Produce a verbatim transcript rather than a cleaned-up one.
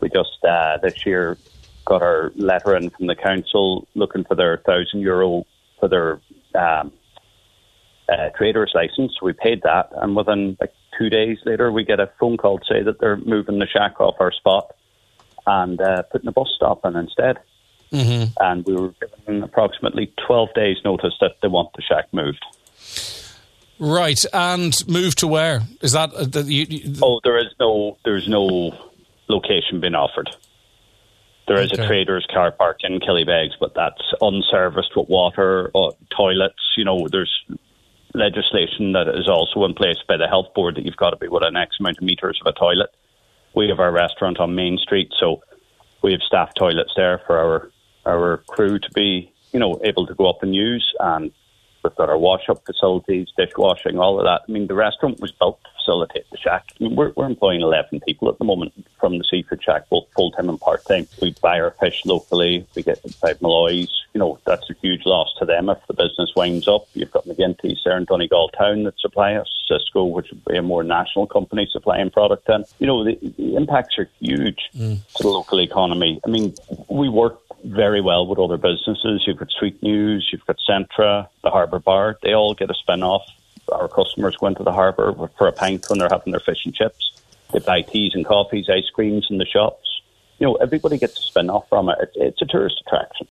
We just, uh, this year, got our letter in from the council looking for their one thousand euro for their um, uh, trader's licence. We paid that, and within like two days later, we get a phone call to say that they're moving the shack off our spot and uh, putting a bus stop in instead. Mm-hmm. And we were given approximately twelve days' notice that they want the shack moved. Right, and moved to where? Is that... Uh, the, you, you, oh, there is no, there's no location being offered. There is okay. a trader's car park in Killybegs, but that's unserviced with water, or toilets. You know, there's legislation that is also in place by the health board that you've got to be within X amount of metres of a toilet. We have our restaurant on Main Street, so we have staff toilets there for our our crew to be, you know, able to go up and use, and we've got our wash-up facilities, dishwashing, all of that. I mean, the restaurant was built to facilitate the shack. I mean, we're, we're employing eleven people at the moment from the Seafood Shack, both full-time and part-time. We buy our fish locally. We get five Malloys. You know, that's a huge loss to them if the business winds up. You've got McGinty's there in Donegal Town that supply us, Cisco, which would be a more national company supplying product in. You know, the, the impacts are huge mm. to the local economy. I mean, we work very well with other businesses. You've got Sweet News, you've got Centra, the Harbour Bar. They all get a spin-off. Our customers go into the harbour for a pint when they're having their fish and chips. They buy teas and coffees, ice creams in the shops. You know, everybody gets a spin-off from it. It's a tourist attraction.